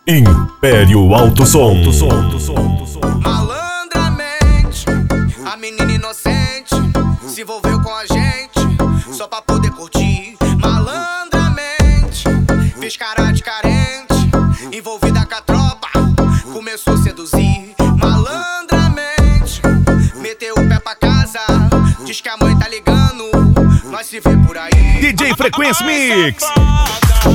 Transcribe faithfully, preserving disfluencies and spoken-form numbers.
Império Alto Som. Malandramente, a menina inocente se envolveu com a gente só pra poder curtir. Malandramente, fez cara de carente, envolvida com a tropa, começou a seduzir. Malandramente, meteu o pé pra casa, diz que a mãe tá ligando, nós se vê por aí. D J Frequência Mix.